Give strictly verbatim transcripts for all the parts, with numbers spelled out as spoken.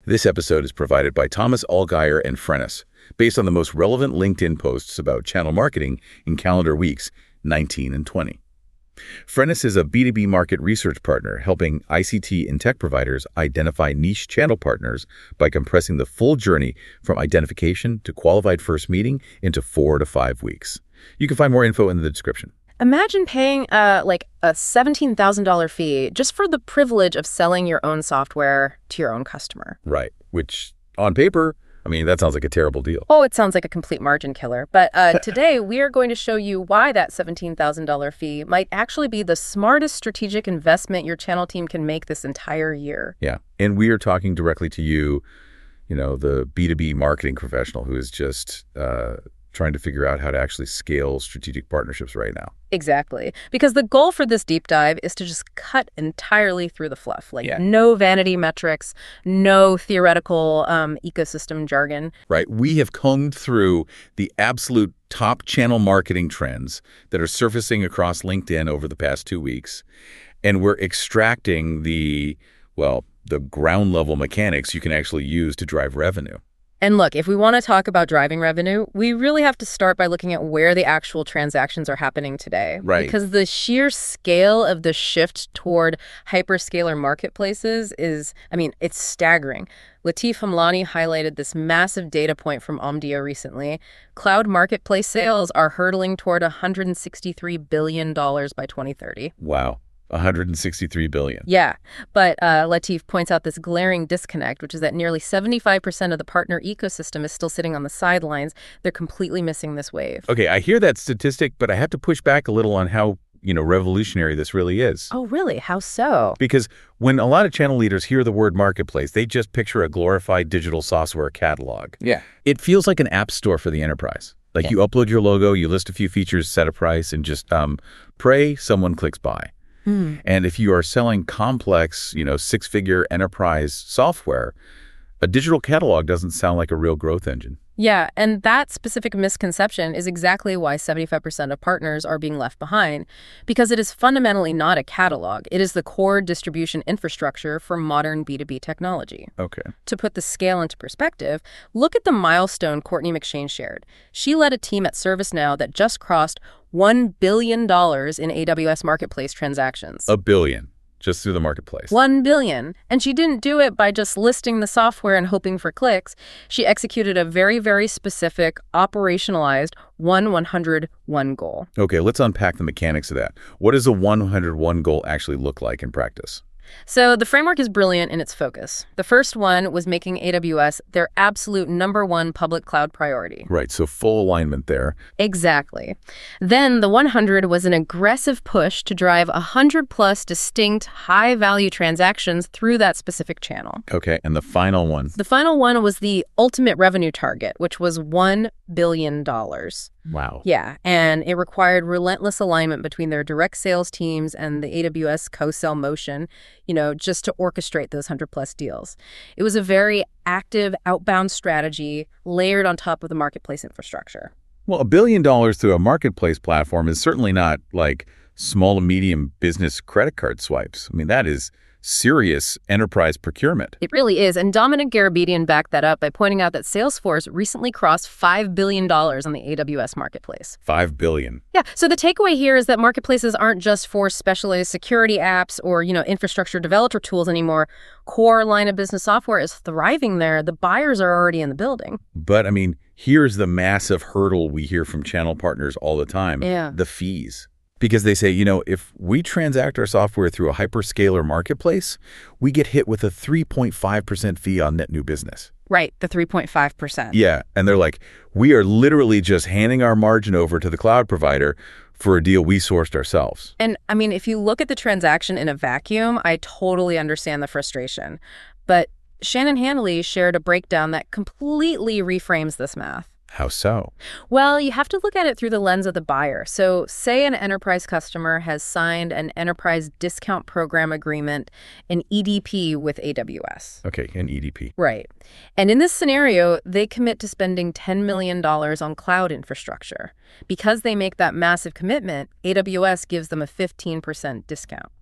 This episode is provided by Thomas Allgeier and Frennis, based on the most relevant LinkedIn posts about channel marketing in calendar weeks nineteen and twenty. Frennis is a B two B market research partner helping I C T and tech providers identify niche channel partners by compressing the full journey from identification to qualified first meeting into four to five weeks. You can find more info in the description. Imagine paying uh, like a seventeen thousand dollars fee just for the privilege of selling your own software to your own customer. Right, which on paper, I mean, that sounds like a terrible deal. Oh, it sounds like a complete margin killer. But uh, today, we are going to show you why that seventeen thousand dollars fee might actually be the smartest strategic investment your channel team can make this entire year. Yeah, and we are talking directly to you, you know, the B two B marketing professional who is just uh, trying to figure out how to actually scale strategic partnerships right now. Exactly. Because the goal for this deep dive is to just cut entirely through the fluff. Like Yeah. no vanity metrics, no theoretical um, ecosystem jargon. Right. We have combed through the absolute top channel marketing trends that are surfacing across LinkedIn over the past two weeks. And we're extracting the, well, the ground level mechanics you can actually use to drive revenue. And look, if we want to talk about driving revenue, we really have to start by looking at where the actual transactions are happening today. Right. Because the sheer scale of the shift toward hyperscaler marketplaces is, I mean, it's staggering. Latif Hamlani highlighted this massive data point from Omdia recently. Cloud marketplace sales are hurtling toward one hundred sixty-three billion dollars by twenty thirty. Wow. one hundred sixty-three billion dollars. Yeah, but uh, Latif points out this glaring disconnect, which is that nearly seventy-five percent of the partner ecosystem is still sitting on the sidelines. They're completely missing this wave. Okay, I hear that statistic, but I have to push back a little on how, you know, revolutionary this really is. Oh, really? How so? Because when a lot of channel leaders hear the word marketplace, they just picture a glorified digital software catalog. Yeah. It feels like an app store for the enterprise. Like Yeah. you upload your logo, you list a few features, set a price, and just um, pray someone clicks buy. And if you are selling complex, you know, six-figure enterprise software, a digital catalog doesn't sound like a real growth engine. Yeah, and that specific misconception is exactly why seventy-five percent of partners are being left behind, because it is fundamentally not a catalog. It is the core distribution infrastructure for modern B two B technology. Okay. To put the scale into perspective, look at the milestone Courtney McShane shared. She led a team at ServiceNow that just crossed one billion dollars in A W S Marketplace transactions. A billion, just through the marketplace. One billion. And she didn't do it by just listing the software and hoping for clicks. She executed a very, very specific, operationalized one one hundred one goal. Okay, let's unpack the mechanics of that. What does a one hundred one goal actually look like in practice? So the framework is brilliant in its focus. The first one was making A W S their absolute number one public cloud priority. Right, so full alignment there. Exactly. Then the one hundred was an aggressive push to drive one hundred plus distinct high-value transactions through that specific channel. Okay, and the final one. The final one was the ultimate revenue target, which was one billion dollars. Wow. Yeah, and it required relentless alignment between their direct sales teams and the A W S co-sell motion, you know, just to orchestrate those one hundred plus deals. It was a very active outbound strategy layered on top of the marketplace infrastructure. Well, a billion dollars through a marketplace platform is certainly not like small to medium business credit card swipes. I mean, that is serious enterprise procurement. It really is, and Dominic Garabedian backed that up by pointing out that Salesforce recently crossed five billion dollars on the A W S marketplace. Five billion. Yeah, so the takeaway here is that marketplaces aren't just for specialized security apps or, you know, infrastructure developer tools anymore. Core line of business software is thriving there. The buyers are already in the building. But I mean, here's the massive hurdle we hear from channel partners all the time. Yeah. The fees. Because they say, you know, if we transact our software through a hyperscaler marketplace, we get hit with a three point five percent fee on net new business. Right, the three point five percent. Yeah, and they're like, we are literally just handing our margin over to the cloud provider for a deal we sourced ourselves. And I mean, if you look at the transaction in a vacuum, I totally understand the frustration. But Shannon Handley shared a breakdown that completely reframes this math. How so? Well, you have to look at it through the lens of the buyer. So say an enterprise customer has signed an enterprise discount program agreement, an E D P with A W S. Okay, an E D P. Right. And in this scenario, they commit to spending ten million dollars on cloud infrastructure. Because they make that massive commitment, A W S gives them a fifteen percent discount.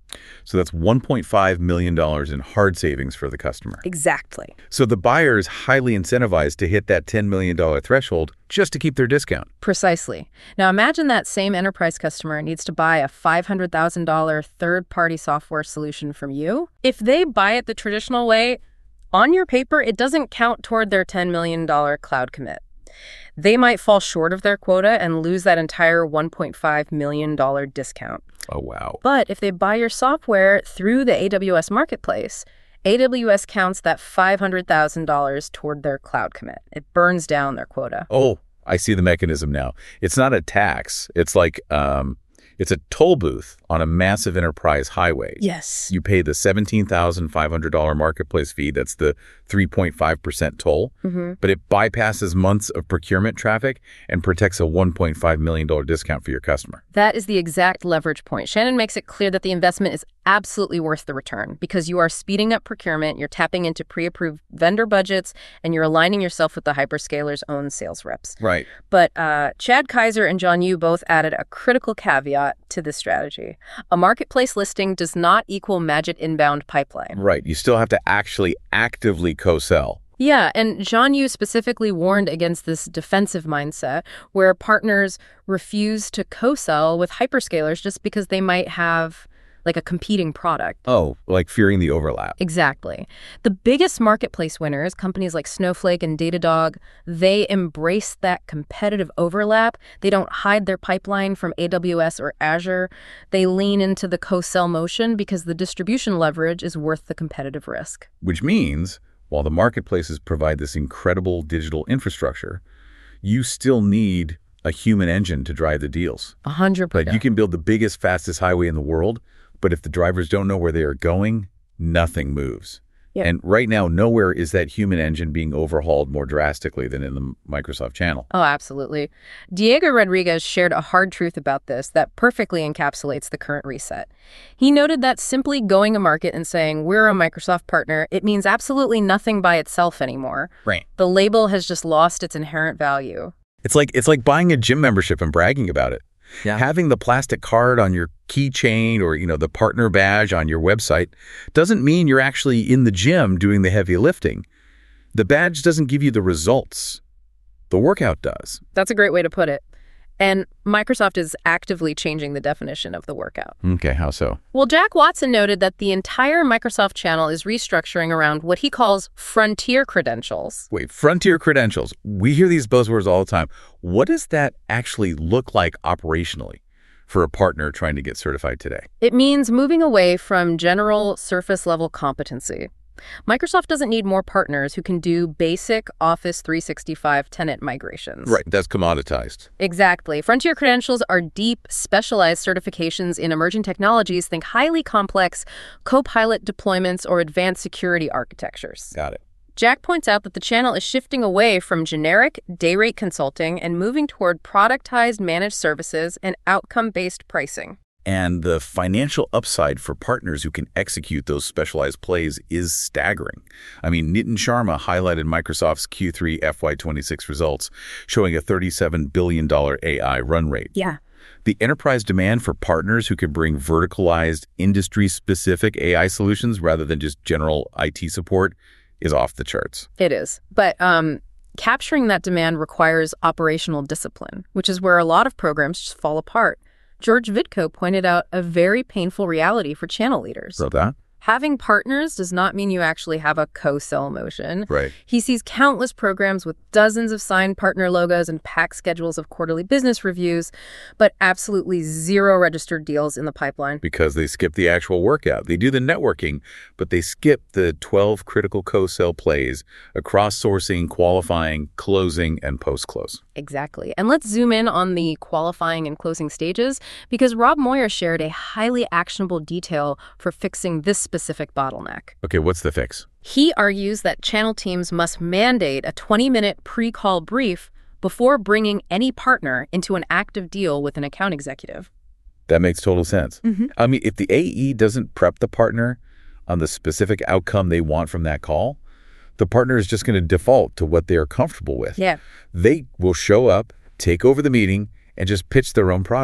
So that's one point five million dollars in hard savings for the customer. Exactly. So the buyer is highly incentivized to hit that ten million dollars threshold just to keep their discount. Precisely. Now imagine that same enterprise customer needs to buy a five hundred thousand dollars third-party software solution from you. If they buy it the traditional way, on your paper, it doesn't count toward their ten million dollars cloud commit. They might fall short of their quota and lose that entire one point five million dollars discount. Oh, wow. But if they buy your software through the A W S Marketplace, A W S counts that five hundred thousand dollars toward their cloud commit. It burns down their quota. Oh, I see the mechanism now. It's not a tax. It's like um, it's a toll booth on a massive enterprise highway. Yes. You pay the seventeen thousand five hundred dollars marketplace fee. That's the three point five percent toll. Mm-hmm. But it bypasses months of procurement traffic and protects a one point five million dollars discount for your customer. That is the exact leverage point. Shannon makes it clear that the investment is absolutely worth the return because you are speeding up procurement, you're tapping into pre-approved vendor budgets, and you're aligning yourself with the hyperscaler's own sales reps. Right. But uh, Chad Kaiser and John Yu both added a critical caveat to this strategy. A marketplace listing does not equal magic inbound pipeline. Right. You still have to actually actively co-sell. Yeah, and John Yu specifically warned against this defensive mindset where partners refuse to co-sell with hyperscalers just because they might have like a competing product. Oh, like fearing the overlap. Exactly. The biggest marketplace winners, companies like Snowflake and Datadog, they embrace that competitive overlap. They don't hide their pipeline from A W S or Azure. They lean into the co-sell motion because the distribution leverage is worth the competitive risk. Which means, while the marketplaces provide this incredible digital infrastructure, you still need a human engine to drive the deals. A hundred percent. But you can build the biggest, fastest highway in the world, but if the drivers don't know where they are going, nothing moves. Yep. And right now, nowhere is that human engine being overhauled more drastically than in the Microsoft channel. Oh, absolutely. Diego Rodriguez shared a hard truth about this that perfectly encapsulates the current reset. He noted that simply going to market and saying, we're a Microsoft partner, it means absolutely nothing by itself anymore. Right. The label has just lost its inherent value. It's like it's like buying a gym membership and bragging about it. Yeah. Having the plastic card on your keychain or, you know, the partner badge on your website doesn't mean you're actually in the gym doing the heavy lifting. The badge doesn't give you the results. The workout does. That's a great way to put it. And Microsoft is actively changing the definition of the workout. Okay, how so? Well, Jack Watson noted that the entire Microsoft channel is restructuring around what he calls frontier credentials. Wait, frontier credentials. We hear these buzzwords all the time. What does that actually look like operationally for a partner trying to get certified today? It means moving away from general surface-level competency. Microsoft doesn't need more partners who can do basic Office three sixty-five tenant migrations. Right, that's commoditized. Exactly. Frontier credentials are deep, specialized certifications in emerging technologies. Think highly complex Copilot deployments or advanced security architectures. Got it. Jack points out that the channel is shifting away from generic day rate consulting and moving toward productized managed services and outcome-based pricing. And the financial upside for partners who can execute those specialized plays is staggering. I mean, Nitin Sharma highlighted Microsoft's Q three F Y twenty-six results, showing a thirty-seven billion dollars A I run rate. Yeah. The enterprise demand for partners who can bring verticalized, industry-specific A I solutions rather than just general I T support is off the charts. It is. But um, capturing that demand requires operational discipline, which is where a lot of programs just fall apart. George Vidko pointed out a very painful reality for channel leaders. So that? Having partners does not mean you actually have a co-sell motion. Right. He sees countless programs with dozens of signed partner logos and packed schedules of quarterly business reviews, but absolutely zero registered deals in the pipeline. Because they skip the actual workout. They do the networking, but they skip the twelve critical co-sell plays across sourcing, qualifying, closing, and post-close. Exactly. And let's zoom in on the qualifying and closing stages because Rob Moyer shared a highly actionable detail for fixing this specific bottleneck. Okay, what's the fix? He argues that channel teams must mandate a twenty-minute pre-call brief before bringing any partner into an active deal with an account executive. That makes total sense. Mm-hmm. I mean, if the A E doesn't prep the partner on the specific outcome they want from that call, the partner is just going to default to what they are comfortable with. Yeah. They will show up, take over the meeting, and just pitch their own product.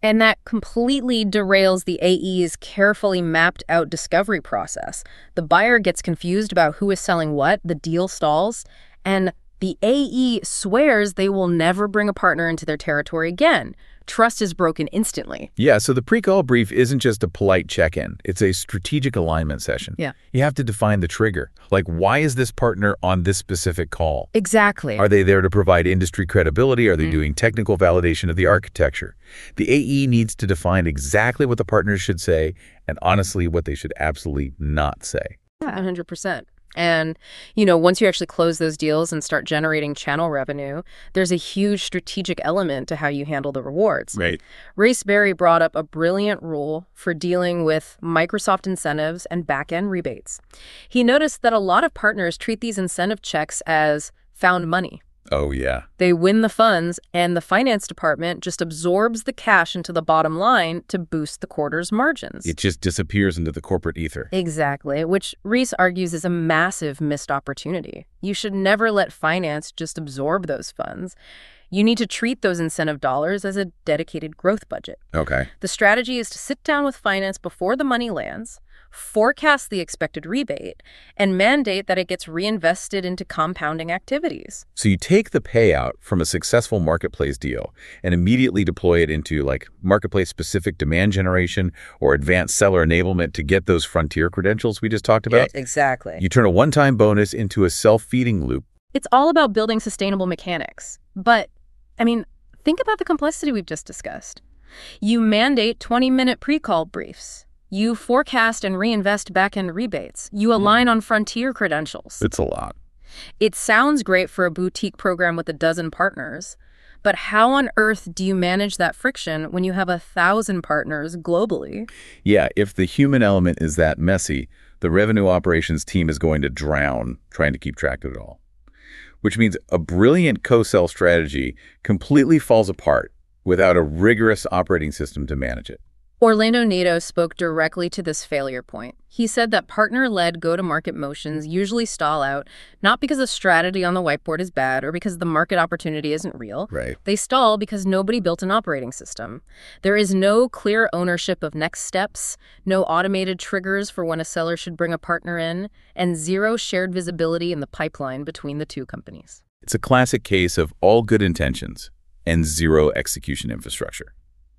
And that completely derails the A E's carefully mapped out discovery process. The buyer gets confused about who is selling what, the deal stalls, and the A E swears they will never bring a partner into their territory again. Trust is broken instantly. Yeah, so the pre-call brief isn't just a polite check-in. It's a strategic alignment session. Yeah. You have to define the trigger. Like, why is this partner on this specific call? Exactly. Are they there to provide industry credibility? Are they mm. doing technical validation of the architecture? The A E needs to define exactly what the partners should say and honestly what they should absolutely not say. Yeah, one hundred percent. And, you know, once you actually close those deals and start generating channel revenue, there's a huge strategic element to how you handle the rewards. Right. Race Berry brought up a brilliant rule for dealing with Microsoft incentives and back-end rebates. He noticed that a lot of partners treat these incentive checks as found money. Oh, yeah. They win the funds, and the finance department just absorbs the cash into the bottom line to boost the quarter's margins. It just disappears into the corporate ether. Exactly, which Reese argues is a massive missed opportunity. You should never let finance just absorb those funds. You need to treat those incentive dollars as a dedicated growth budget. Okay. The strategy is to sit down with finance before the money lands, forecast the expected rebate, and mandate that it gets reinvested into compounding activities. So you take the payout from a successful marketplace deal and immediately deploy it into like marketplace-specific demand generation or advanced seller enablement to get those frontier credentials we just talked about. Yeah, exactly. You turn a one-time bonus into a self-feeding loop. It's all about building sustainable mechanics. But, I mean, think about the complexity we've just discussed. You mandate twenty-minute pre-call briefs. You forecast and reinvest back-end rebates. You align on frontier credentials. It's a lot. It sounds great for a boutique program with a dozen partners, but how on earth do you manage that friction when you have a thousand partners globally? Yeah, if the human element is that messy, the revenue operations team is going to drown trying to keep track of it all. Which means a brilliant co-sell strategy completely falls apart without a rigorous operating system to manage it. Orlando Nato spoke directly to this failure point. He said that partner-led go-to-market motions usually stall out, not because the strategy on the whiteboard is bad or because the market opportunity isn't real. Right. They stall because nobody built an operating system. There is no clear ownership of next steps, no automated triggers for when a seller should bring a partner in, and zero shared visibility in the pipeline between the two companies. It's a classic case of all good intentions and zero execution infrastructure.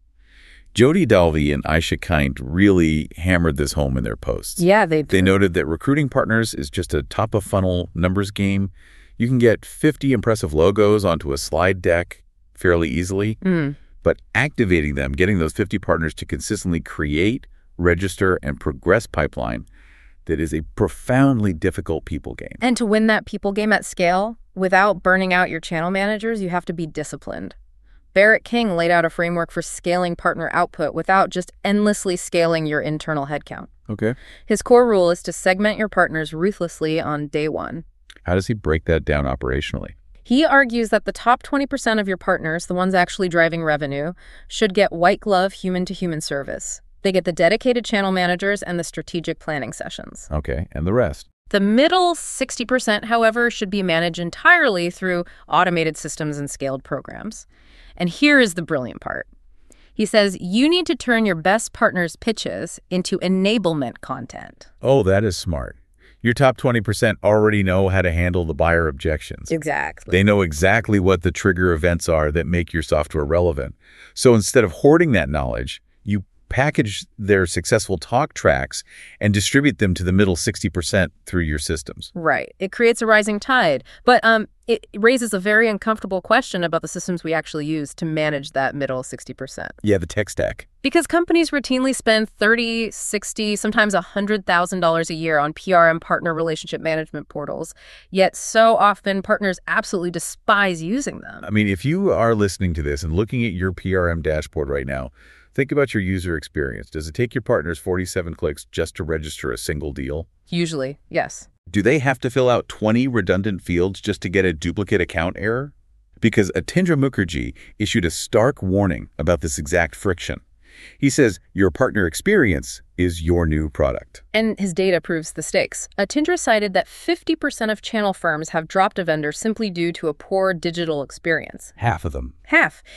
Jody Dalvey and Aisha Kind really hammered this home in their posts. Yeah, they They noted that recruiting partners is just a top-of-funnel numbers game. You can get fifty impressive logos onto a slide deck fairly easily, mm. but activating them, getting those fifty partners to consistently create, register, and progress pipeline, that is a profoundly difficult people game. And to win that people game at scale, without burning out your channel managers, you have to be disciplined. Barrett King laid out a framework for scaling partner output without just endlessly scaling your internal headcount. Okay. His core rule is to segment your partners ruthlessly on day one. How does he break that down operationally? He argues that the top twenty percent of your partners, the ones actually driving revenue, should get white glove human-to-human service. They get the dedicated channel managers and the strategic planning sessions. Okay, and the rest? The middle sixty percent, however, should be managed entirely through automated systems and scaled programs. And here is the brilliant part. He says you need to turn your best partners' pitches into enablement content. Oh, that is smart. Your top twenty percent already know how to handle the buyer objections. Exactly. They know exactly what the trigger events are that make your software relevant. So instead of hoarding that knowledge, you package their successful talk tracks and distribute them to the middle sixty percent through your systems. Right. It creates a rising tide. But um, it raises a very uncomfortable question about the systems we actually use to manage that middle sixty percent. Yeah, the tech stack. Because companies routinely spend thirty, sixty, sometimes one hundred thousand dollars a year on P R M partner relationship management portals. Yet so often partners absolutely despise using them. I mean, if you are listening to this and looking at your P R M dashboard right now, think about your user experience. Does it take your partners forty-seven clicks just to register a single deal? Usually, yes. Do they have to fill out twenty redundant fields just to get a duplicate account error? Because Atindra Mukherjee issued a stark warning about this exact friction. He says your partner experience is your new product. And his data proves the stakes. Atindra cited that fifty percent of channel firms have dropped a vendor simply due to a poor digital experience. Half of them. Half.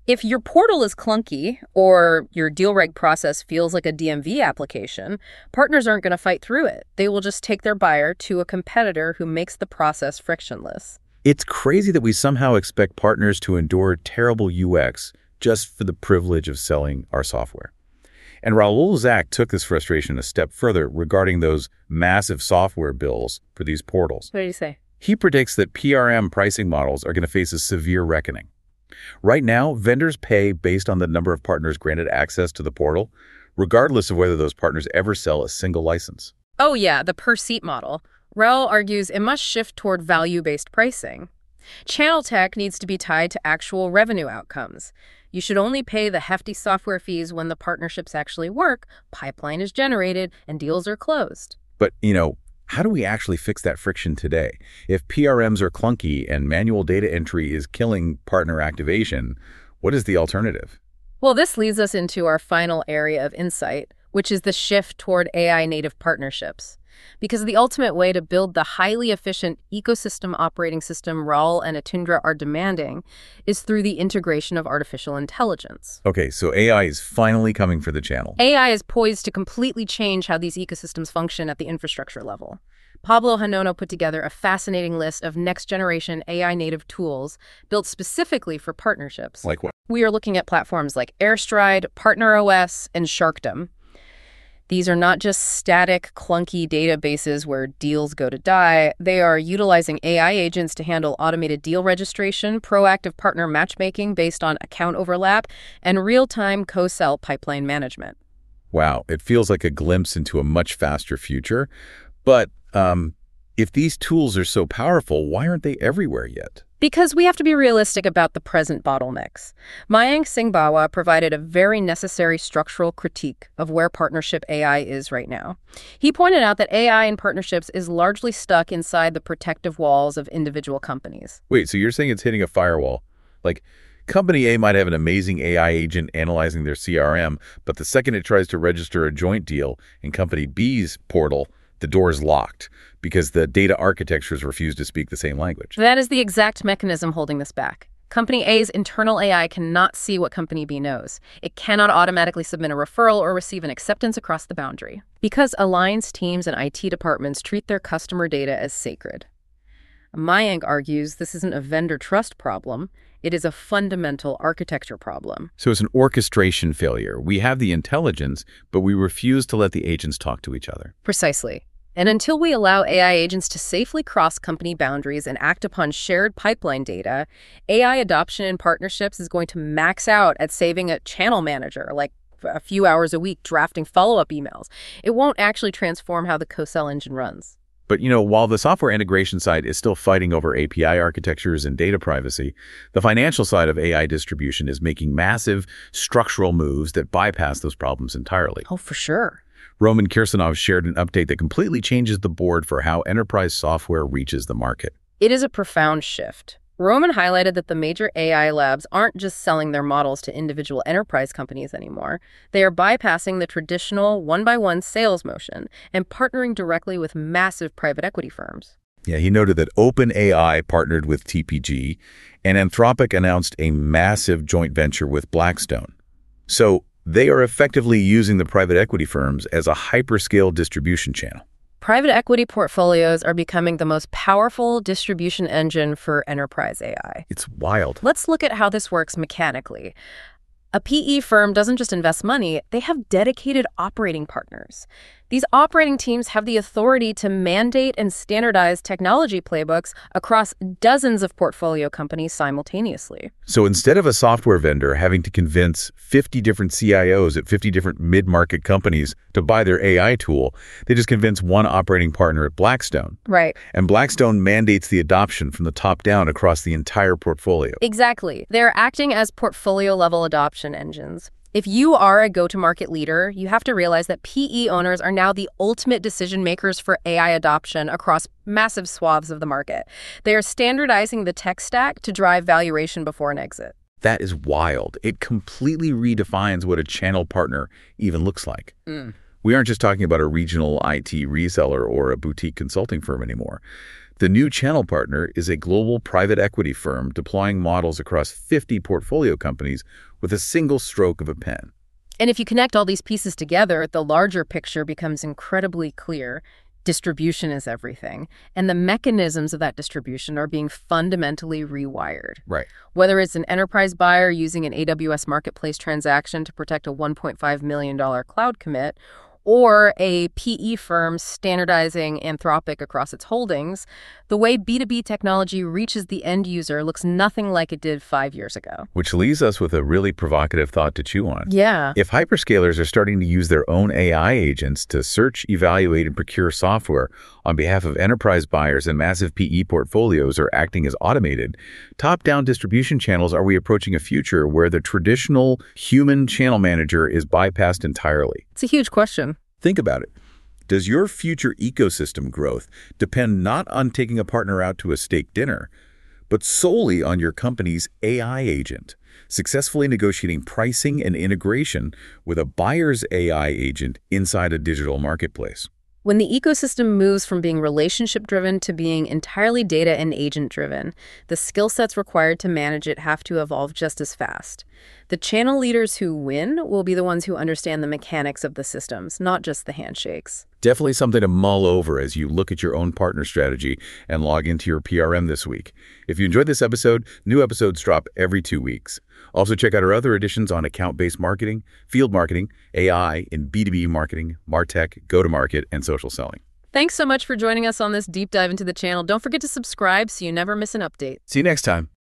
If your portal is clunky or your deal reg process feels like a D M V application, partners aren't going to fight through it. They will just take their buyer to a competitor who makes the process frictionless. It's crazy that we somehow expect partners to endure terrible U X just for the privilege of selling our software. And Raul Zach took this frustration a step further regarding those massive software bills for these portals. What did he say? He predicts that P R M pricing models are going to face a severe reckoning. Right now, vendors pay based on the number of partners granted access to the portal, regardless of whether those partners ever sell a single license. Oh yeah, the per-seat model. Raul argues it must shift toward value-based pricing. Channel tech needs to be tied to actual revenue outcomes. You should only pay the hefty software fees when the partnerships actually work, pipeline is generated, and deals are closed. But, you know, how do we actually fix that friction today? If P R Ms are clunky and manual data entry is killing partner activation, what is the alternative? Well, this leads us into our final area of insight, which is the shift toward A I-native partnerships. Because the ultimate way to build the highly efficient ecosystem operating system Raul and Atundra are demanding is through the integration of artificial intelligence. Okay, so A I is finally coming for the channel. A I is poised to completely change how these ecosystems function at the infrastructure level. Pablo Hanono put together a fascinating list of next-generation A I-native tools built specifically for partnerships. Like what? We are looking at platforms like Airstride, PartnerOS, and Sharkdom. These are not just static, clunky databases where deals go to die. They are utilizing A I agents to handle automated deal registration, proactive partner matchmaking based on account overlap, and real-time co-sell pipeline management. Wow, it feels like a glimpse into a much faster future. But um, if these tools are so powerful, why aren't they everywhere yet? Because we have to be realistic about the present bottlenecks. Mayank Singbawa provided a very necessary structural critique of where partnership A I is right now. He pointed out that A I in partnerships is largely stuck inside the protective walls of individual companies. Wait, so you're saying it's hitting a firewall? Like, Company A might have an amazing A I agent analyzing their C R M, but the second it tries to register a joint deal in Company B's portal, the door is locked because the data architectures refuse to speak the same language. That is the exact mechanism holding this back. Company A's internal A I cannot see what Company B knows. It cannot automatically submit a referral or receive an acceptance across the boundary. Because alliance teams and I T departments treat their customer data as sacred. Mayank argues this isn't a vendor trust problem. It is a fundamental architecture problem. So it's an orchestration failure. We have the intelligence, but we refuse to let the agents talk to each other. Precisely. And until we allow A I agents to safely cross company boundaries and act upon shared pipeline data, A I adoption in partnerships is going to max out at saving a channel manager, like a few hours a week drafting follow-up emails. It won't actually transform how the co-sell engine runs. But, you know, while the software integration side is still fighting over A P I architectures and data privacy, the financial side of A I distribution is making massive structural moves that bypass those problems entirely. Oh, for sure. Roman Kirsanov shared an update that completely changes the board for how enterprise software reaches the market. It is a profound shift. Roman highlighted that the major A I labs aren't just selling their models to individual enterprise companies anymore. They are bypassing the traditional one-by-one sales motion and partnering directly with massive private equity firms. Yeah, he noted that OpenAI partnered with T P G, and Anthropic announced a massive joint venture with Blackstone. So they are effectively using the private equity firms as a hyperscale distribution channel. Private equity portfolios are becoming the most powerful distribution engine for enterprise A I. It's wild. Let's look at how this works mechanically. A P E firm doesn't just invest money, they have dedicated operating partners. These operating teams have the authority to mandate and standardize technology playbooks across dozens of portfolio companies simultaneously. So instead of a software vendor having to convince fifty different C I Os at fifty different mid-market companies to buy their A I tool, they just convince one operating partner at Blackstone. Right. And Blackstone mandates the adoption from the top down across the entire portfolio. Exactly. They're acting as portfolio-level adoption engines. If you are a go-to-market leader, you have to realize that P E owners are now the ultimate decision makers for A I adoption across massive swaths of the market. They are standardizing the tech stack to drive valuation before an exit. That is wild. It completely redefines what a channel partner even looks like. Mm. We aren't just talking about a regional I T reseller or a boutique consulting firm anymore. The new channel partner is a global private equity firm deploying models across fifty portfolio companies with a single stroke of a pen. And if you connect all these pieces together, the larger picture becomes incredibly clear. Distribution is everything, and the mechanisms of that distribution are being fundamentally rewired. Right. Whether it's an enterprise buyer using an A W S Marketplace transaction to protect a one point five million dollars cloud commit, or a P E firm standardizing Anthropic across its holdings, the way B two B technology reaches the end user looks nothing like it did five years ago. Which leaves us with a really provocative thought to chew on. Yeah. If hyperscalers are starting to use their own A I agents to search, evaluate, and procure software on behalf of enterprise buyers and massive P E portfolios are acting as automated, top-down distribution channels, are we approaching a future where the traditional human channel manager is bypassed entirely? It's a huge question. Think about it. Does your future ecosystem growth depend not on taking a partner out to a steak dinner, but solely on your company's A I agent, successfully negotiating pricing and integration with a buyer's A I agent inside a digital marketplace? When the ecosystem moves from being relationship-driven to being entirely data and agent-driven, the skill sets required to manage it have to evolve just as fast. The channel leaders who win will be the ones who understand the mechanics of the systems, not just the handshakes. Definitely something to mull over as you look at your own partner strategy and log into your P R M this week. If you enjoyed this episode, new episodes drop every two weeks. Also check out our other editions on account-based marketing, field marketing, A I in B two B marketing, MarTech, go-to-market, and social selling. Thanks so much for joining us on this deep dive into the channel. Don't forget to subscribe so you never miss an update. See you next time.